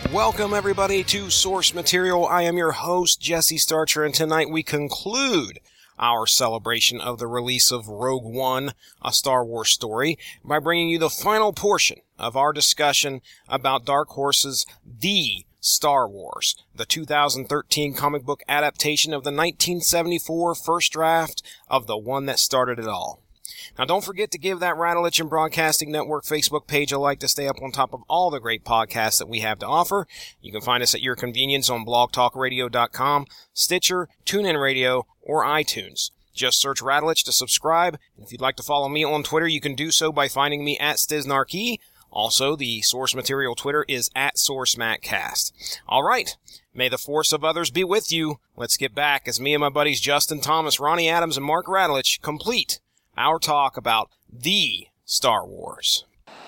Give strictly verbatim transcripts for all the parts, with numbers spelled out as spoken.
Welcome, everybody, to Source Material. I am your host, Jesse Starcher, and tonight we conclude our celebration of the release of Rogue One, a Star Wars story, by bringing you the final portion of our discussion about Dark Horse's The Star Wars, the two thousand thirteen comic book adaptation of the nineteen seventy-four first draft of the one that started it all. Now, don't forget to give that Rattlich and Broadcasting Network Facebook page a like to stay up on top of all the great podcasts that we have to offer. You can find us at your convenience on blog talk radio dot com, Stitcher, TuneIn Radio, or iTunes. Just search Rattlich to subscribe. If you'd like to follow me on Twitter, you can do so by finding me at Stiznarkey. Also, the Source Material Twitter is at SourceMattCast. All right. May the force of others be with you. Let's get back as me and my buddies Justin Thomas, Ronnie Adams, and Mark Rattlich complete our talk about The Star Wars.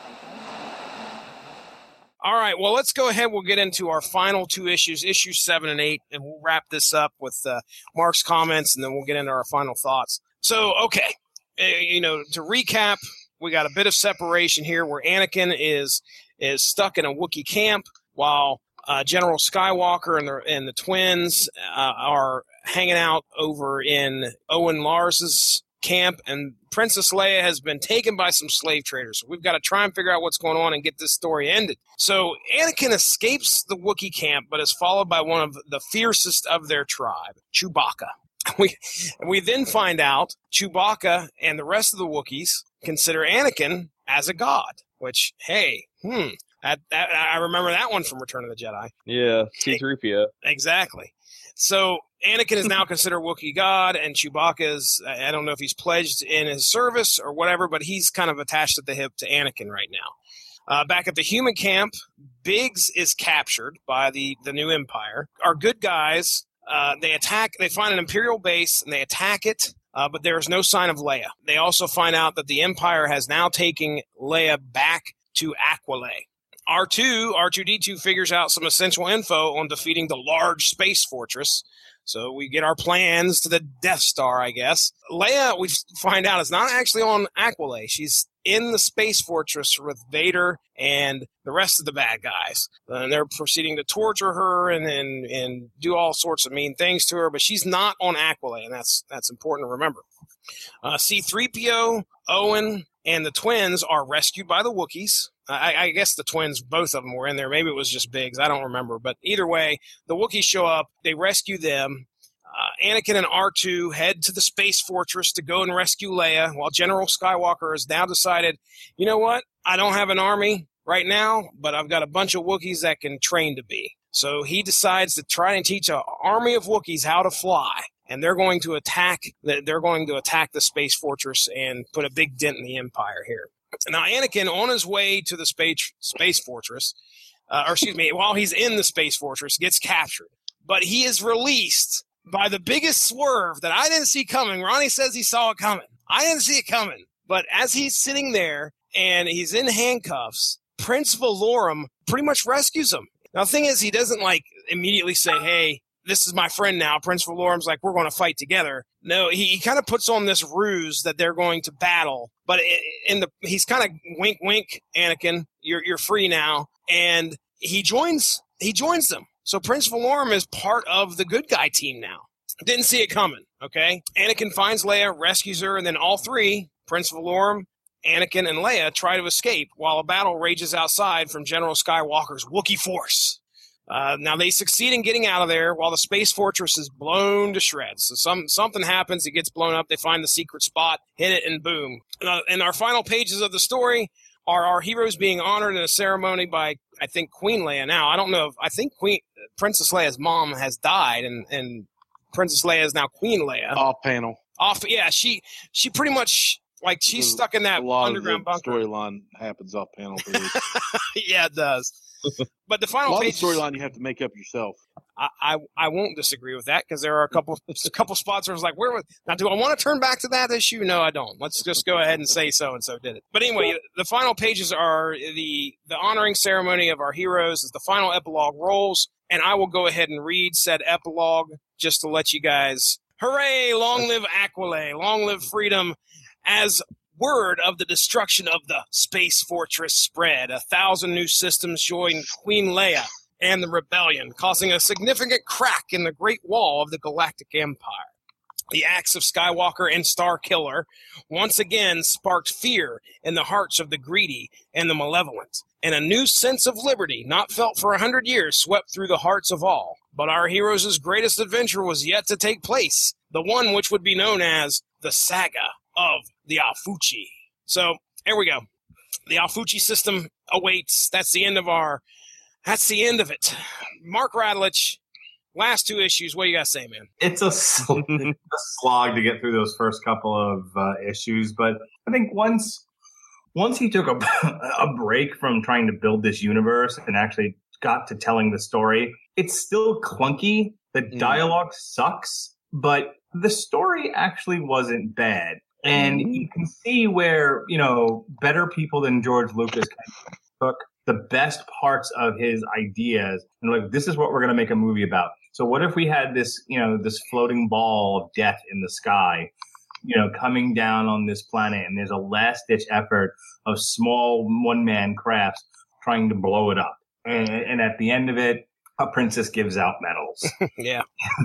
All right, well, let's go ahead. We'll get into our final two issues, issues seven and eight, and we'll wrap this up with uh, Mark's comments, and then we'll get into our final thoughts. So, okay, uh, you know, to recap, we got a bit of separation here where Anakin is is stuck in a Wookiee camp while uh, General Skywalker and the, and the twins uh, are hanging out over in Owen Lars's camp, and Princess Leia has been taken by some slave traders. So we've got to try and figure out what's going on and get this story ended. So Anakin escapes the Wookiee camp, but is followed by one of the fiercest of their tribe, Chewbacca. We we then find out Chewbacca and the rest of the Wookiees consider Anakin as a god, which, hey, hmm, that, that, I remember that one from Return of the Jedi. Yeah, C three P O. Exactly. So Anakin is now considered Wookiee god, and Chewbacca is, I don't know if he's pledged in his service or whatever, but he's kind of attached at the hip to Anakin right now. Uh, back at the human camp, Biggs is captured by the, the new Empire. Our good guys, uh, they attack, they find an Imperial base, and they attack it, uh, but there is no sign of Leia. They also find out that the Empire has now taken Leia back to Aquilay. R two, R two D two figures out some essential info on defeating the large space fortress. So we get our plans to the Death Star, I guess. Leia, we find out, is not actually on Aquilay. She's in the space fortress with Vader and the rest of the bad guys. And they're proceeding to torture her and, and, and do all sorts of mean things to her, but she's not on Aquilay, and that's that's important to remember. Uh, C three P O, Owen, and the twins are rescued by the Wookiees. I, I guess the twins, both of them were in there. Maybe it was just Biggs. I don't remember. But either way, the Wookiees show up. They rescue them. Uh, Anakin and R two head to the space fortress to go and rescue Leia, while General Skywalker has now decided, you know what? I don't have an army right now, but I've got a bunch of Wookiees that can train to be. So he decides to try and teach an army of Wookiees how to fly. And they're going to attack. They're going to attack the space fortress and put a big dent in the Empire here. Now, Anakin, on his way to the space space fortress, uh, or excuse me, while he's in the space fortress, gets captured. But he is released by the biggest swerve that I didn't see coming. Ronnie says he saw it coming. I didn't see it coming. But as he's sitting there and he's in handcuffs, Prince Valorum pretty much rescues him. Now, the thing is, he doesn't, like, immediately say, hey, this is my friend now. Prince Valorum's like, we're going to fight together. No, he, he kind of puts on this ruse that they're going to battle. But in the he's kind of wink, wink, Anakin, you're you're free now. And he joins he joins them. So Prince Valorum is part of the good guy team now. Didn't see it coming, okay? Anakin finds Leia, rescues her, and then all three, Prince Valorum, Anakin, and Leia, try to escape while a battle rages outside from General Skywalker's Wookiee force. Uh, now, they succeed in getting out of there while the space fortress is blown to shreds. So some something happens, it gets blown up, they find the secret spot, hit it, and boom. Uh, in our final pages of the story are our heroes being honored in a ceremony by, I think, Queen Leia now. I don't know if, I think Queen Princess Leia's mom has died, and, and Princess Leia is now Queen Leia. Off panel. Off, yeah, she she pretty much, like, she's There's stuck in that underground bunker. Storyline happens off panel. Yeah, it does. But the final a lot page of storyline you have to make up yourself. I, I, I won't disagree with that because there are a couple a couple spots where it's like, where was now? Do I want to turn back to that issue? No, I don't. Let's just go ahead and say so and so did it. But anyway, the final pages are the the honoring ceremony of our heroes as the final epilogue rolls, and I will go ahead and read said epilogue just to let you guys. Hooray! Long live Aquilay! Long live freedom! As word of the destruction of the space fortress spread, a thousand new systems joined Queen Leia and the rebellion, causing a significant crack in the Great Wall of the Galactic Empire. The acts of Skywalker and Starkiller once again sparked fear in the hearts of the greedy and the malevolent, and a new sense of liberty, not felt for a hundred years, swept through the hearts of all. But our heroes' greatest adventure was yet to take place, the one which would be known as the Saga of the Alfuchi. So, here we go. The Alfuchi system awaits. That's the end of our, that's the end of it. Mark Radulich, last two issues. What do you got to say, man? It's a, sl- a slog to get through those first couple of uh, issues, but I think once once he took a, a break from trying to build this universe and actually got to telling the story, it's still clunky. The dialogue mm. sucks, but the story actually wasn't bad. And mm. you can see where, you know, better people than George Lucas took the best parts of his ideas and like, this is what we're going to make a movie about. So what if we had this, you know, this floating ball of death in the sky, you know, coming down on this planet, and there's a last-ditch effort of small one-man crafts trying to blow it up. And, and at the end of it, a princess gives out medals. Yeah.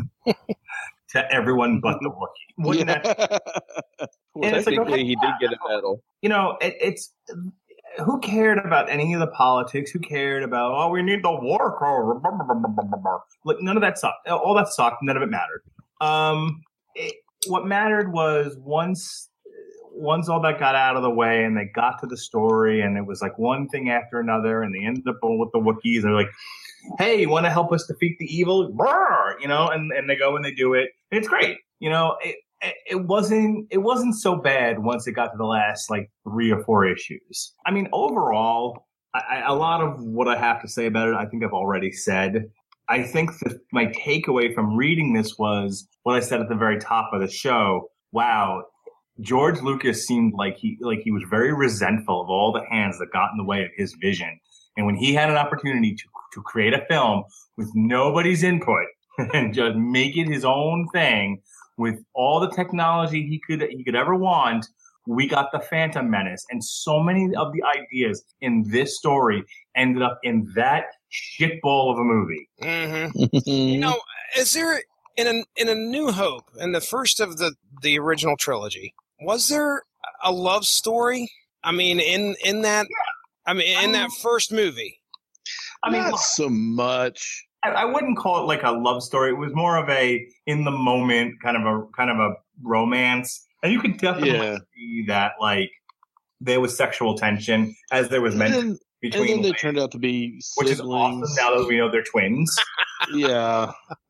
To everyone but the Wookiee. Wouldn't yeah. that? Well, technically, like, okay, he did get a medal. You know, it, it's... Who cared about any of the politics? Who cared about, oh, we need the war core? Like, none of that sucked. All that sucked. None of it mattered. Um, it, what mattered was once once all that got out of the way and they got to the story, and it was like one thing after another, and they ended up with the Wookiees. And they're like, hey, you want to help us defeat the evil? Brr! You know, and, and they go and they do it. And it's great. You know, it, It wasn't. It wasn't so bad once it got to the last like three or four issues. I mean, overall, I, a lot of what I have to say about it, I think I've already said. I think that my takeaway from reading this was what I said at the very top of the show. Wow, George Lucas seemed like he like he was very resentful of all the hands that got in the way of his vision. And when he had an opportunity to to create a film with nobody's input and just make it his own thing, with all the technology he could he could ever want, we got the Phantom Menace. And so many of the ideas in this story ended up in that shitball of a movie. Mm-hmm. You know, is there, in a, in A New Hope, in the first of the, the original trilogy, was there a love story? I mean, in, in that, yeah. I mean, in I mean, that first movie? I mean, not so much. I wouldn't call it like a love story. It was more of a in the moment kind of a kind of a romance, and you could definitely yeah. see that like there was sexual tension as there was meant and, between. And then they like, turned out to be siblings. Which is awesome now that we know they're twins. Yeah.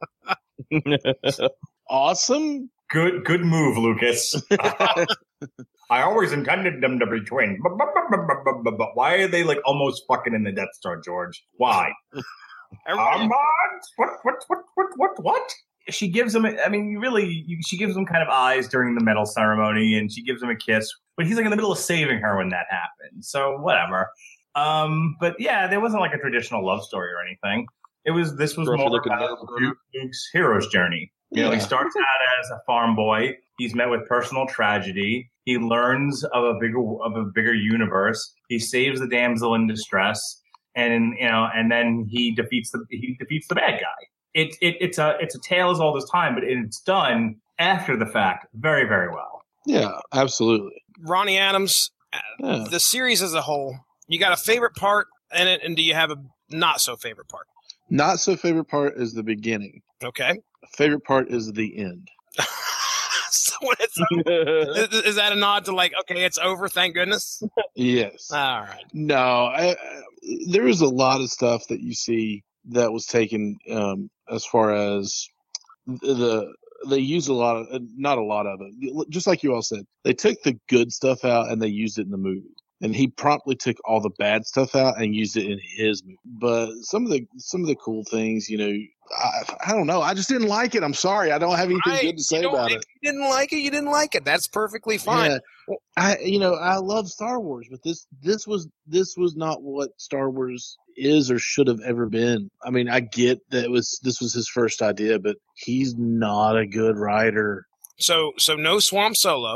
Awesome. Good, good move, Lucas. I always intended them to be twins, but, but, but, but, but, but why are they like almost fucking in the Death Star, George? Why? Armand? What, what, what, what, what, what? She gives him, I mean, really, you, she gives him kind of eyes during the medal ceremony, and she gives him a kiss, but he's like in the middle of saving her when that happens. So, whatever. Um, but yeah, there wasn't like a traditional love story or anything. It was, this was more about Luke's hero's journey. You know, yeah. He starts out as a farm boy. He's met with personal tragedy. He learns of a bigger, of a bigger universe. He saves the damsel in distress. And you know, and then he defeats the he defeats the bad guy. It, it it's a it's a tale as old as time, but it's done after the fact very very well. Yeah, absolutely. Ronnie Adams, yeah. The series as a whole. You got a favorite part in it, and do you have a not so favorite part? Not so favorite part is the beginning. Okay. Favorite part is the end. So when it's over, is, is that a nod to like, okay, it's over, thank goodness? Yes. All right. No, I, I, there is a lot of stuff that you see that was taken um, as far as the they used a lot of not a lot of it. Just like you all said, they took the good stuff out and they used it in the movie. And he promptly took all the bad stuff out and used it in his movie. But some of the some of the cool things, you know, I, I don't know. I just didn't like it. I'm sorry. I don't have anything right. good to say about if it. You didn't like it. You didn't like it. That's perfectly fine. Yeah. I, you know, I love Star Wars, but this this was this was not what Star Wars is or should have ever been. I mean, I get that it was this was his first idea, but he's not a good writer. So so no Swamp Solo.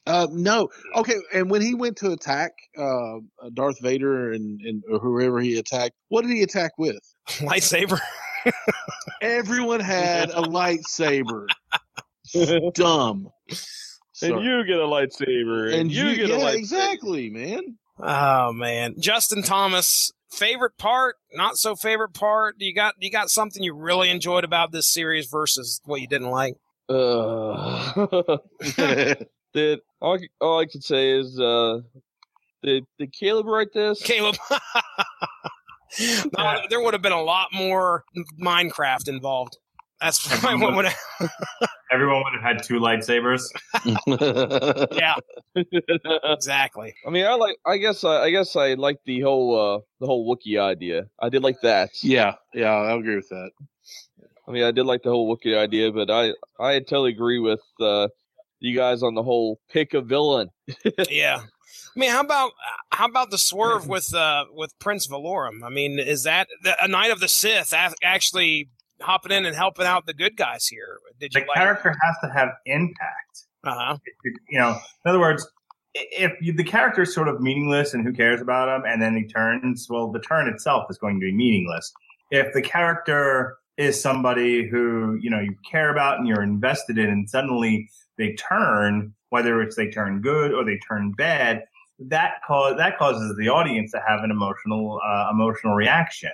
Uh, no. Okay, and when he went to attack uh, Darth Vader and, and whoever he attacked, what did he attack with? Lightsaber. Everyone had a lightsaber. Dumb. And Sorry. you get a lightsaber. And, And you, you, get yeah, a lightsaber. exactly, man. Oh man, Justin Thomas, favorite part, not so favorite part. You got you got something you really enjoyed about this series versus what you didn't like? Uh, did all, I- all I can say is, uh, did, did Caleb write this? Caleb. No, there would have been a lot more Minecraft involved. That's probably what would have. Everyone would have had two lightsabers. Yeah, exactly. I mean, I like. I guess. I, I guess I like the whole. Uh, the whole Wookiee idea. I did like that. yeah, yeah, I agree with that. I mean, I did like the whole Wookiee idea, but I. I totally agree with uh, you guys on the whole pick a villain. Yeah. I mean, how about how about the swerve with uh, with Prince Valorum? I mean, is that a Knight of the Sith actually hopping in and helping out the good guys here? Did you The like character has to have impact. Uh huh. You know, in other words, if you, the character is sort of meaningless and who cares about him, and then he turns, well, the turn itself is going to be meaningless. If the character is somebody who, you know, you care about and you're invested in, and suddenly they turn, whether it's they turn good or they turn bad, that cause that causes the audience to have an emotional uh, emotional reaction.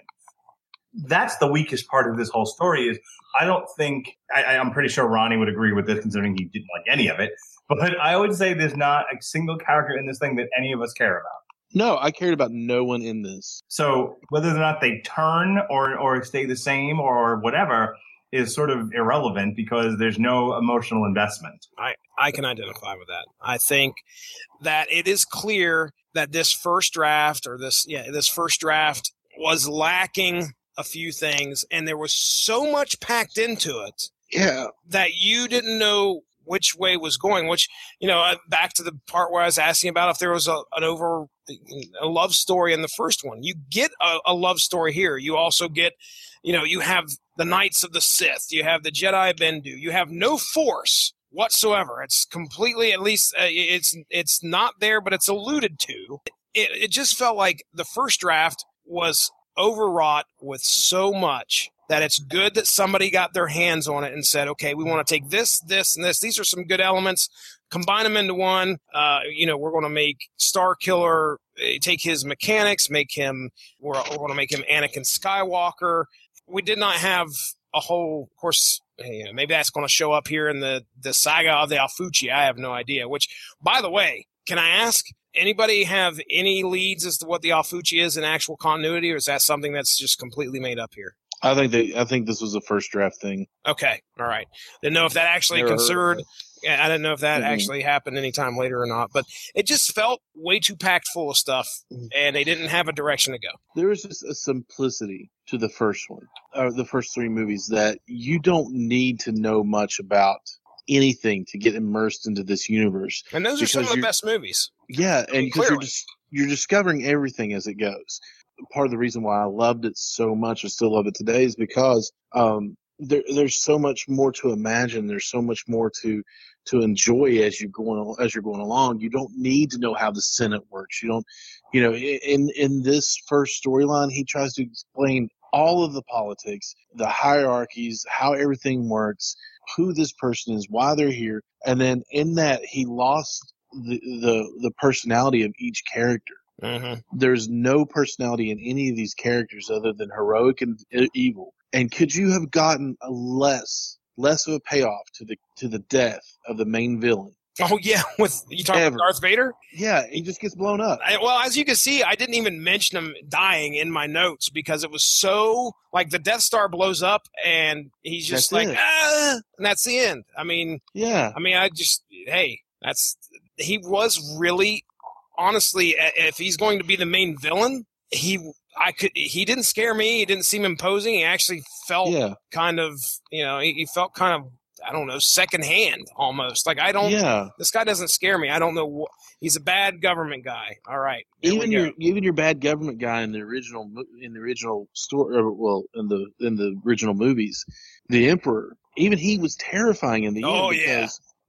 That's the weakest part of this whole story. Is I don't think I, I'm pretty sure Ronnie would agree with this, considering he didn't like any of it. But I would say there's not a single character in this thing that any of us care about. No, I cared about no one in this. So whether or not they turn or or stay the same or whatever is sort of irrelevant because there's no emotional investment. I, I can identify with that. I think that it is clear that this first draft or this yeah this first draft was lacking a few things, and there was so much packed into it Yeah. that you didn't know which way was going, which, you know, back to the part where I was asking about if there was a, an over a love story in the first one. You get a, a love story here. You also get, you know, you have the Knights of the Sith. You have the Jedi Bendu. You have no Force whatsoever. It's completely, at least uh, it's it's not there, but it's alluded to. It, it just felt like the first draft was overwrought with so much that it's good that somebody got their hands on it and said, okay, we want to take this, this, and this. These are some good elements. Combine them into one. Uh, you know, we're going to make Star Killer, uh, take his mechanics, make him, we're, we're going to make him Anakin Skywalker. We did not have a whole, of course, you know, maybe that's going to show up here in the, the saga of the Alfuchi. I have no idea. Which, by the way, can I ask, anybody have any leads as to what the Alfuchi is in actual continuity, or is that something that's just completely made up here? I think they. I think this was a first draft thing. Okay, all right. Didn't know if that actually Never heard considered. of I didn't know if that Mhm. actually happened anytime later or not, but it just felt way too packed full of stuff, and they didn't have a direction to go. There was just a simplicity to the first one, or the first three movies, that you don't need to know much about anything to get immersed into this universe. And those are some of Because the you're- best movies. Yeah, and because you're Clearly. just you're discovering everything as it goes. Part of the reason why I loved it so much, and still love it today, is because um, there, there's so much more to imagine. There's so much more to to enjoy as you going as you're going along. You don't need to know how the Senate works. You don't, you know, in in this first storyline, he tries to explain all of the politics, the hierarchies, how everything works, who this person is, why they're here, and then in that he lost the the, the personality of each character. Mm-hmm. There's no personality in any of these characters other than heroic and e- evil. And could you have gotten a less less of a payoff to the to the death of the main villain? Oh yeah, with you talking Ever. about Darth Vader? Yeah, he just gets blown up. I, well, as you can see, I didn't even mention him dying in my notes because it was so like the Death Star blows up and he's just That's like it. ah, and that's the end. I mean, Yeah, I mean, I just hey, that's he was really honestly, if he's going to be the main villain, he I could he didn't scare me. He didn't seem imposing. He actually felt yeah, kind of you know he, he felt kind of I don't know secondhand almost. Like I don't. yeah. This guy doesn't scare me. I don't know. Wh- he's a bad government guy. All right. There Even we go. your even your bad government guy in the original mo- in the original story, or, well, in the in the original movies, the Emperor. Even he was terrifying in the Oh, end yeah. because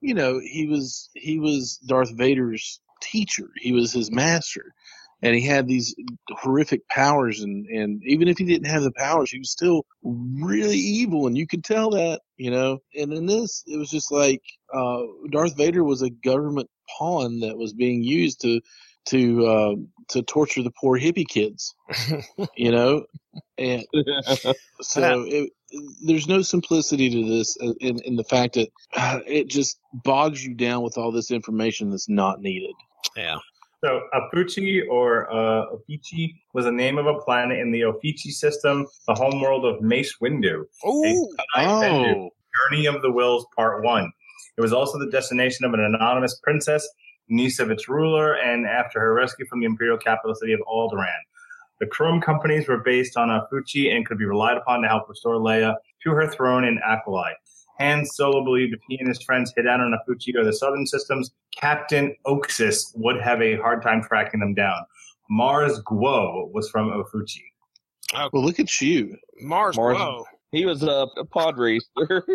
you know, he was he was Darth Vader's teacher. He was his master, and he had these horrific powers. And, and even if he didn't have the powers, he was still really evil, and you could tell that, you know. And in this, it was just like uh, Darth Vader was a government pawn that was being used to to uh, to torture the poor hippie kids, you know. And so it, there's no simplicity to this in, in the fact that uh, it just bogs you down with all this information that's not needed. Yeah. So Ofuchi or uh, Ofichi was the name of a planet in the Ofichi system, the homeworld of Mace Windu. Ooh. Oh. Journey of the Wills Part one. It was also the destination of an anonymous princess, niece of its ruler, and after her rescue from the imperial capital city of Alderaan. The Chrome companies were based on Ofuchi and could be relied upon to help restore Leia to her throne in Acolyte. Han Solo believed if he and his friends hid out on Ofuchi or the southern systems, Captain Oxus would have a hard time tracking them down. Mars Guo was from Ofuchi. Okay. Well, look at you. Mars, Mars- Guo. He was a, a pod racer. Talk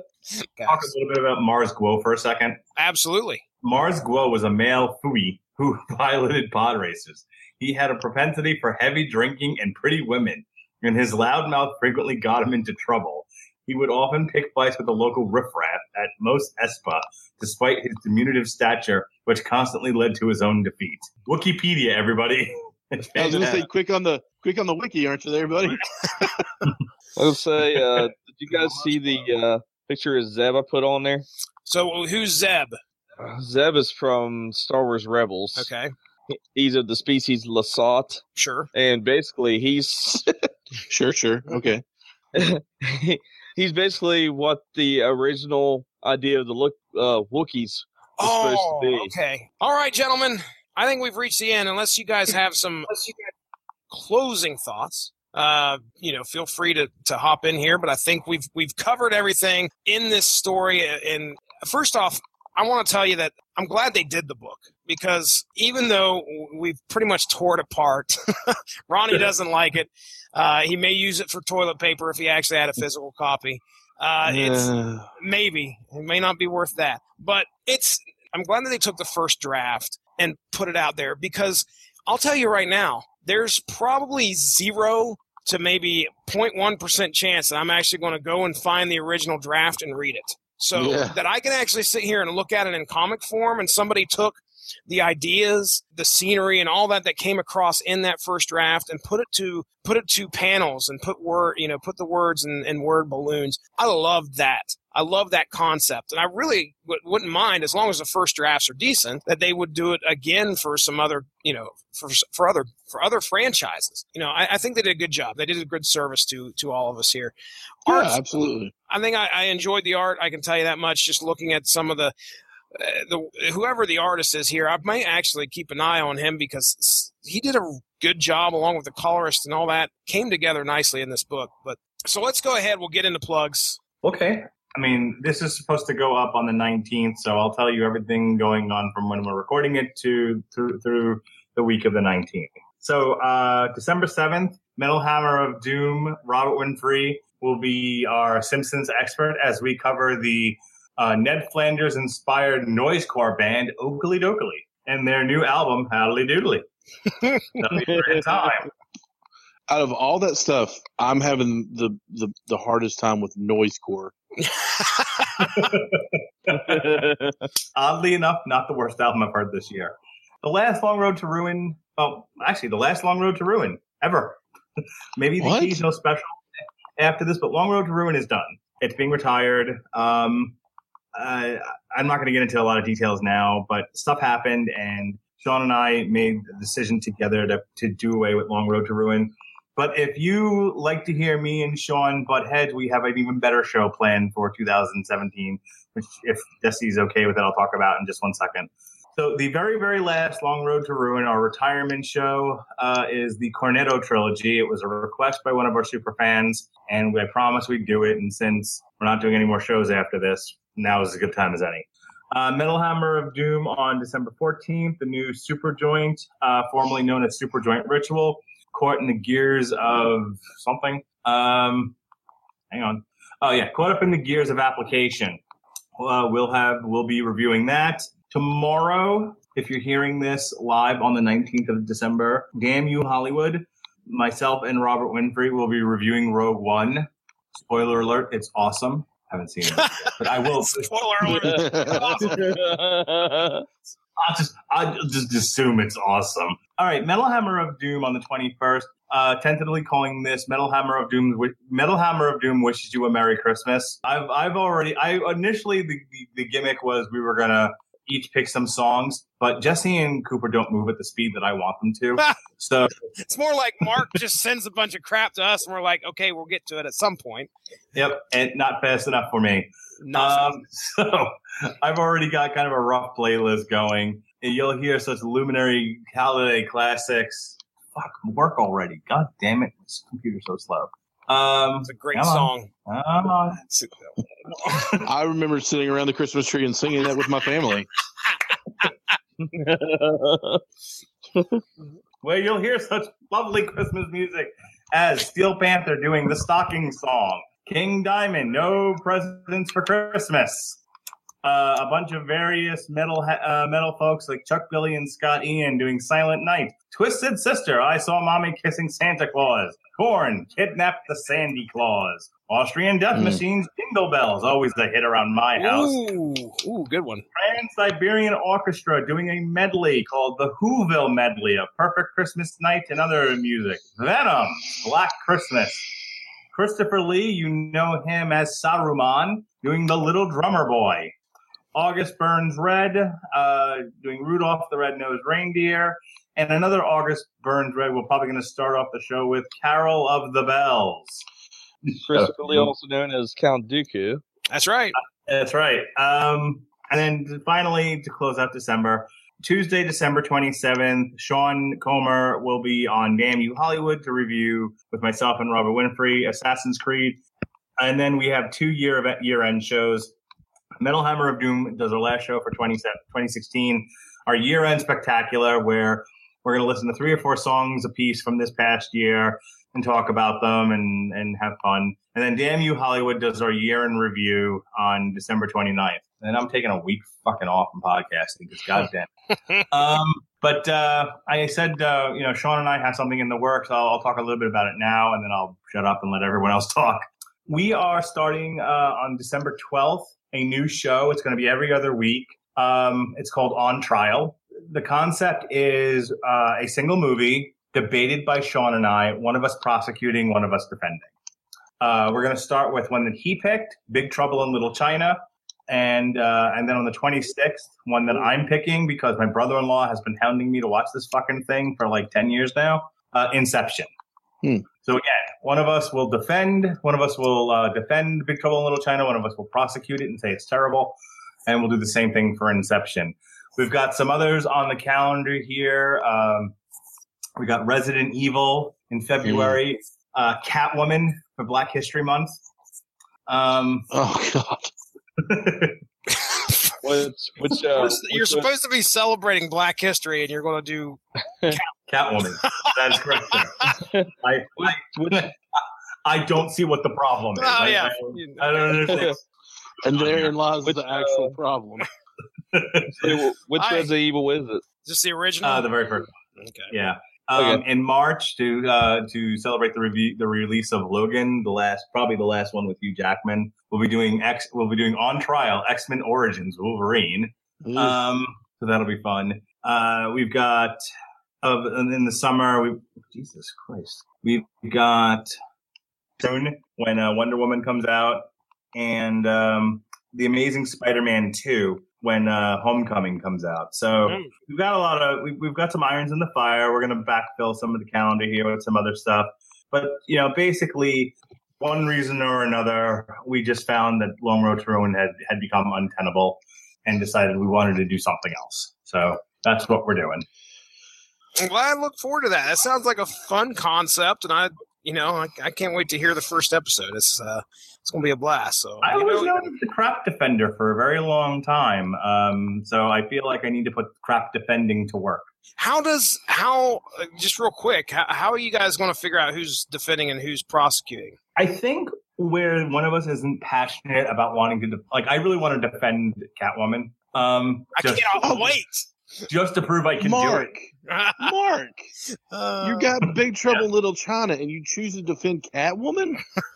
a little bit about Mars Guo for a second. Absolutely. Mars Guo was a male Fui who piloted pod racers. He had a propensity for heavy drinking and pretty women, and his loud mouth frequently got him into trouble. He would often pick fights with the local riffraff at Mos Espa, despite his diminutive stature, which constantly led to his own defeat. Wikipedia, everybody. I was going to say, quick on the quick on the wiki, aren't you there, buddy? I was say, uh, did you guys see the uh, picture of Zeb I put on there? So who's Zeb? Uh, Zeb is from Star Wars Rebels. Okay. He's of the species Lasat, Sure. and basically he's Sure, sure. Okay. he's basically what the original idea of the look uh, Wookiees was supposed Oh, to be. okay. All right, gentlemen. I think we've reached the end. Unless you guys have some closing thoughts, uh, you know, feel free to, to hop in here. But I think we've we've covered everything in this story. And first off, I want to tell you that I'm glad they did the book, because even though we've pretty much tore it apart, Ronnie doesn't like it. Uh, he may use it for toilet paper if he actually had a physical copy. Uh, it's Uh, maybe it may not be worth that, but it's. I'm glad that they took the first draft and put it out there, because I'll tell you right now, there's probably zero to maybe zero point one percent chance that I'm actually going to go and find the original draft and read it. So Yeah. that I can actually sit here and look at it in comic form, and somebody took the ideas, the scenery, and all that that came across in that first draft and put it to put it to panels and put word, you know, put the words in, in word balloons. I love that. I love that concept, and I really w- wouldn't mind, as long as the first drafts are decent, that they would do it again for some other, you know, for for other for other franchises. You know, I, I think they did a good job. They did a good service to to all of us here. yeah, Art's- absolutely. I think I, I enjoyed the art. I can tell you that much. Just looking at some of the, uh, the whoever the artist is here, I might actually keep an eye on him, because he did a good job along with the colorist and all that. Came together nicely in this book. But so let's go ahead. We'll get into plugs. Okay. I mean, this is supposed to go up on the nineteenth, so I'll tell you everything going on from when we're recording it to through, through the week of the nineteenth. So uh, December seventh, Metal Hammer of Doom, Robert Winfrey will be our Simpsons expert as we cover the uh, Ned Flanders-inspired noisecore band Oakley Dokley and their new album, Howdly Doodly. That'll be a great time. Out of all that stuff, I'm having the, the, the hardest time with noisecore. Oddly enough, not the worst album I've heard this year. The Last Long Road to Ruin. Well, actually, The Last Long Road to Ruin ever. Maybe the What? occasional special after this, but Long Road to Ruin is done. It's being retired. Um, uh, I'm not going to get into a lot of details now, but stuff happened, and Sean and I made the decision together to, to do away with Long Road to Ruin. But if you like to hear me and Sean butt heads, we have an even better show planned for two thousand seventeen, which, if Jesse's okay with it, I'll talk about in just one second. So the very, very last Long Road to Ruin, our retirement show, uh, is the Cornetto trilogy. It was a request by one of our super fans, and I promised we'd do it. And since we're not doing any more shows after this, now is as good time as any. Uh, Metal Hammer of Doom on December fourteenth, the new Super Joint, uh, formerly known as Super Joint Ritual, caught in the gears of something. Um, hang on. Oh, yeah, caught up in the gears of application. Uh, we'll have we'll be reviewing that tomorrow. If you're hearing this live on the nineteenth of December, Damn You Hollywood, myself and Robert Winfrey will be reviewing Rogue One. Spoiler alert, it's awesome. Haven't seen it yet, but I will. Spoiler alert. I'll just I'll just assume it's awesome. All right, Metal Hammer of Doom on the twenty-first. Uh, tentatively calling this Metal Hammer of Doom. Metal Hammer of Doom wishes you a Merry Christmas. I've I've already. I initially the, the, the gimmick was we were gonna each pick some songs, but Jesse and Cooper don't move at the speed that I want them to. So it's more like Mark just sends a bunch of crap to us, and we're like, okay, we'll get to it at some point. Yep, and not fast enough for me. Not um, so I've already got kind of a rough playlist going. And you'll hear such luminary holiday classics. Fuck, work already. God damn it. This computer's so slow. Um, it's a great song. Come on. I remember sitting around the Christmas tree and singing that with my family. Where you'll hear such lovely Christmas music as Steel Panther doing the stocking song. King Diamond, No Presents for Christmas. Uh, a bunch of various metal ha- uh, metal folks like Chuck Billy and Scott Ian doing Silent Night. Twisted Sister, I Saw Mommy Kissing Santa Claus. Korn, Kidnapped the Sandy Claus. Austrian Death mm. Machines, Jingle Bells, always a hit around my house. Ooh, ooh, good one. Trans-Siberian Orchestra doing a medley called the Whoville Medley of Perfect Christmas Night and other music. Venom, Black Christmas. Christopher Lee, you know him as Saruman, doing The Little Drummer Boy. August Burns Red, uh, doing Rudolph the Red-Nosed Reindeer. And another August Burns Red, we're probably going to start off the show with Carol of the Bells. Christopher Lee, also known as Count Dooku. That's right. That's right. Um, and then finally, to close out December, Tuesday, December twenty-seventh, Sean Comer will be on Damn You Hollywood to review with myself and Robert Winfrey, Assassin's Creed. And then we have two year event, year-end shows. Metal Hammer of Doom does our last show for twenty sixteen, our year-end spectacular, where we're going to listen to three or four songs a piece from this past year and talk about them and, and have fun. And then Damn You Hollywood does our year-end review on December twenty-ninth. And I'm taking a week fucking off from podcasting because goddamn. um, but uh, I said, uh, you know, Sean and I have something in the works. I'll, I'll talk a little bit about it now, and then I'll shut up and let everyone else talk. We are starting uh, on December twelfth. A new show. It's going to be every other week. Um, it's called On Trial. The concept is uh, a single movie debated by Sean and I, one of us prosecuting, one of us defending. Uh, we're going to start with one that he picked, Big Trouble in Little China. And uh, and then on the twenty-sixth, one that I'm picking because my brother-in-law has been hounding me to watch this fucking thing for like ten years now, uh, Inception. Hmm. So again, one of us will defend, one of us will uh, defend Big Trouble in Little China, one of us will prosecute it and say it's terrible, and we'll do the same thing for Inception. We've got some others on the calendar here. Um, we got Resident Evil in February, mm. uh, Catwoman for Black History Month. Um, oh, God. Which, which, uh, you're which, supposed to be celebrating Black History, and you're going to do Cat- Catwoman. That's correct. I, I, I don't see what the problem is. Oh, I, yeah. I, I don't understand. And therein lies which, the actual uh, problem. Which I, Resident Evil is it? Just the original? Uh, the very first one. Okay. Yeah. Um, okay. In March, to uh, to celebrate the review, the release of Logan, the last, probably the last one with Hugh Jackman, we'll be doing X. We'll be doing On Trial, X-Men Origins Wolverine. Mm. Um, so that'll be fun. Uh, we've got of uh, in the summer. We Jesus Christ, we've got soon when uh, Wonder Woman comes out, and um, the Amazing Spider-Man two. When uh, Homecoming comes out. So mm. we've got a lot of, we've, we've got some irons in the fire. We're going to backfill some of the calendar here with some other stuff. But, you know, basically, one reason or another, we just found that Long Road to Ruin had, had become untenable and decided we wanted to do something else. So that's what we're doing. Well, I look forward to that. That sounds like a fun concept, and I, you know, I, I can't wait to hear the first episode. It's uh, it's going to be a blast. So I you was know, known as the crap defender for a very long time, um, so I feel like I need to put crap defending to work. How does how just real quick? How, how are you guys going to figure out who's defending and who's prosecuting? I think where one of us isn't passionate about wanting to, de- like, I really want to defend Catwoman. Um, I just, cannot wait. Just to prove I can Mark, do it. Mark, Uh, you got Big Trouble in Little China, and you choose to defend Catwoman?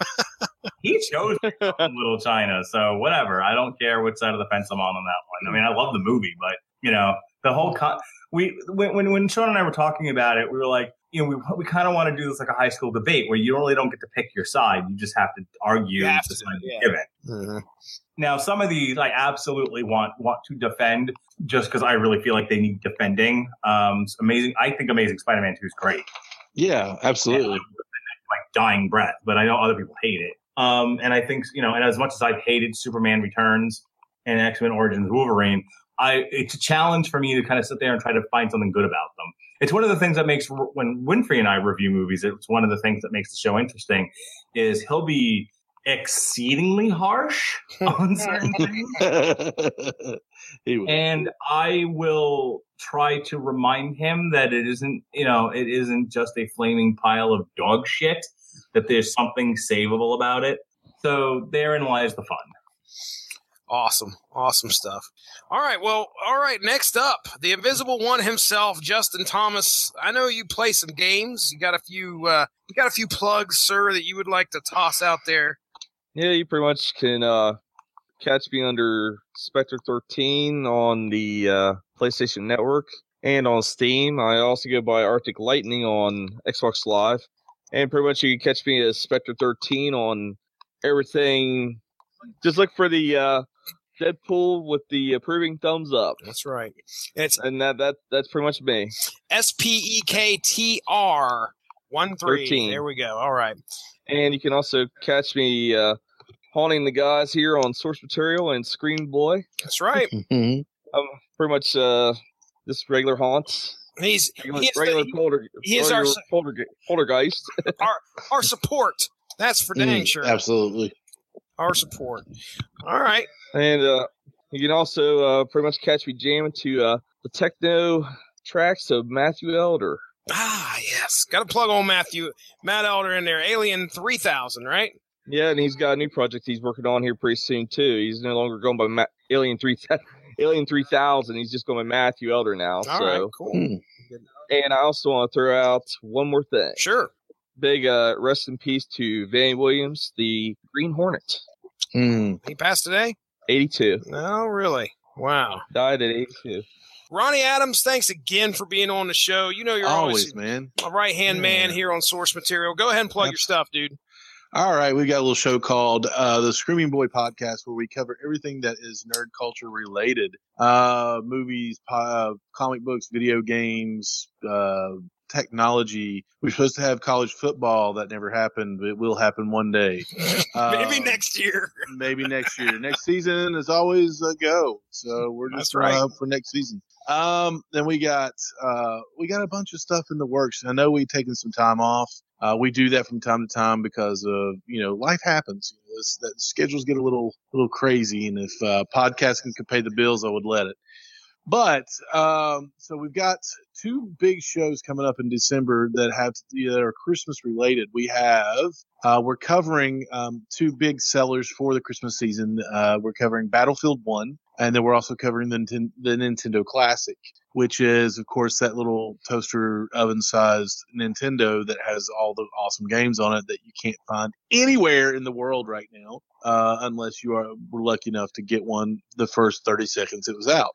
He chose Little China, so whatever. I don't care which side of the fence I'm on on that one. I mean, I love the movie, but you know, the whole con- we when when when Sean and I were talking about it, we were like, you know, we we kind of want to do this like a high school debate where you really don't get to pick your side; you just have to argue You have the to, side yeah. you give it. Mhm. Now, some of these I absolutely want want to defend just because I really feel like they need defending. Um, it's amazing. I think Amazing Spider-Man two is great. Yeah, absolutely. Like dying breath, but I know other people hate it. Um, and I think, you know, and as much as I've hated Superman Returns and X-Men Origins Wolverine, I it's a challenge for me to kind of sit there and try to find something good about them. It's one of the things that makes, when Winfrey and I review movies, it's one of the things that makes the show interesting is he'll be exceedingly harsh on certain things. He will. And I will try to remind him that it isn't, you know, it isn't just a flaming pile of dog shit, that there's something savable about it. So therein lies the fun. Awesome. Awesome stuff. All right. Well, all right. Next up, the Invisible One himself, Justin Thomas. I know you play some games. You got a few, uh, you got a few plugs, sir, that you would like to toss out there. Yeah, you pretty much can uh, catch me under Spectre thirteen on the uh, PlayStation Network and on Steam. I also go by Arctic Lightning on Xbox Live. And pretty much you can catch me as Spectre thirteen on everything. Just look for the uh, Deadpool with the approving thumbs up. That's right. It's And that, that that's pretty much me. S P E K T R one three. thirteen. There we go. All right. And you can also catch me uh, haunting the guys here on Source Material and Scream Boy. That's right. Mhm. I'm pretty much uh, just regular haunts. He's Regular, he is, regular the, polter, he is our, regular polterge- poltergeist. our our support. That's for dang Mm, sure. Absolutely. Our support. All right. And uh, you can also uh, pretty much catch me jamming to uh, the techno tracks of Matthew Elder. Ah, yes. Got to plug on Matthew, Matt Elder in there. Alien three thousand, right? Yeah, and he's got a new project he's working on here pretty soon too. He's no longer going by Ma- Alien three Alien three thousand. He's just going by Matthew Elder now. All so. right, cool. Hmm. And I also want to throw out one more thing. Sure. Big uh, rest in peace to Vanny Williams, the Green Hornet. Mm. He passed today? eighty-two. No, really. Wow. Died at eighty-two. Ronnie Adams, thanks again for being on the show. You know you're Always, always, man. a right-hand Yeah. man here on Source Material. Go ahead and plug Yep. your stuff, dude. All right, we got a little show called uh, the Screaming Boy Podcast, where we cover everything that is nerd culture related: uh, movies, po- uh, comic books, video games, uh, technology. We're supposed to have college football. That never happened, but it will happen one day. Maybe Um, next year. Maybe next year. Next season is always a go. So we're just That's right. uh, for next season. Um, then we got uh, we got a bunch of stuff in the works. I know we've taken some time off. Uh, we do that from time to time because of, you know, life happens. You know, this, that schedules get a little little crazy, and if uh, podcasting could pay the bills, I would let it. But um, so we've got two big shows coming up in December that have that are Christmas related. We have uh, we're covering um, two big sellers for the Christmas season. Uh, we're covering Battlefield One, and then we're also covering the, Ninten- the Nintendo Classic, which is, of course, that little toaster oven-sized Nintendo that has all the awesome games on it that you can't find anywhere in the world right now, uh, unless you are were lucky enough to get one the first thirty seconds it was out.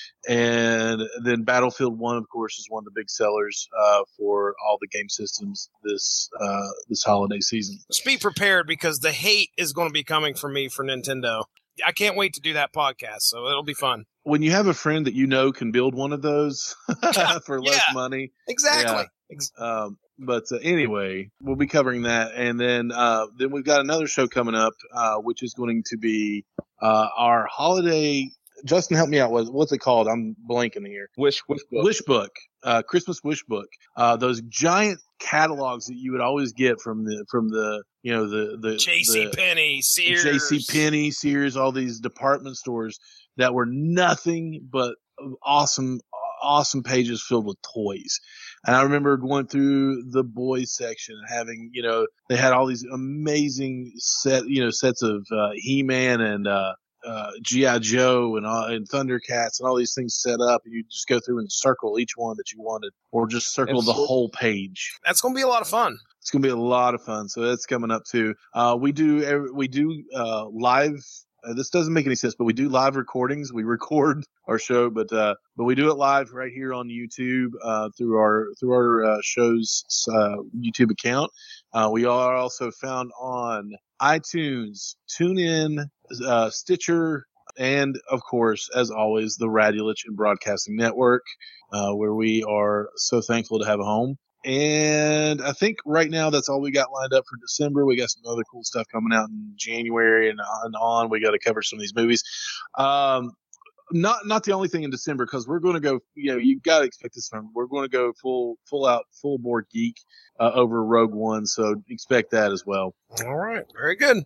And then Battlefield One, of course, is one of the big sellers uh, for all the game systems this uh, this holiday season. Just be prepared because the hate is going to be coming from me for Nintendo. I can't wait to do that podcast, so it'll be fun. When you have a friend that you know can build one of those for less Yeah. money, Exactly. Yeah. Ex- Um, but uh, anyway, we'll be covering that, and then uh, then we've got another show coming up, uh, which is going to be uh, our holiday. Justin, help me out. What, what's it called? I'm blanking here. Wish, wish, book. Wish book, uh, Christmas wish book. Uh, those giant catalogs that you would always get from the from the you know the the J C the Penney, Sears. J C Penney, Sears, all these department stores that were nothing but awesome, awesome pages filled with toys. And I remember going through the boys section and having, you know, they had all these amazing set, you know, sets of uh, He-Man and uh, uh, G I. Joe and, uh, and Thundercats and all these things set up. And you just go through and circle each one that you wanted, or just circle Absolutely. the whole page. That's going to be a lot of fun. It's going to be a lot of fun. So that's coming up too. Uh, we do, we do uh, live. Uh, this doesn't make any sense, but we do live recordings. We record our show, but uh, but we do it live right here on YouTube uh, through our through our uh, show's uh, YouTube account. Uh, we are also found on iTunes, TuneIn, uh, Stitcher, and of course, as always, the Radulich and Broadcasting Network, uh, where we are so thankful to have a home. And I think right now that's all we got lined up for December. We got some other cool stuff coming out in January and on. We got to cover some of these movies. Um, not not the only thing in December, because we're going to go. You know, you got to expect this from. We're going to go full full out full board geek uh, over Rogue One. So expect that as well. All right, very good.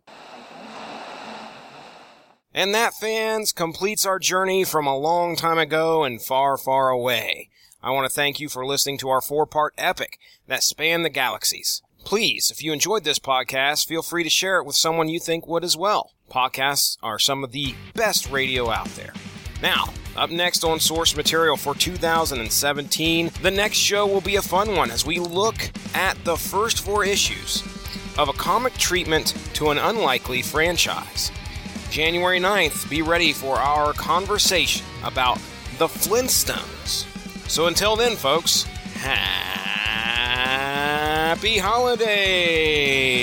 And that, fans, completes our journey from a long time ago and far, far away. I want to thank you for listening to our four-part epic that spanned the galaxies. Please, if you enjoyed this podcast, feel free to share it with someone you think would as well. Podcasts are some of the best radio out there. Now, up next on Source Material for two thousand seventeen, the next show will be a fun one as we look at the first four issues of a comic treatment to an unlikely franchise. January ninth, be ready for our conversation about the Flintstones. So until then, folks, happy holidays!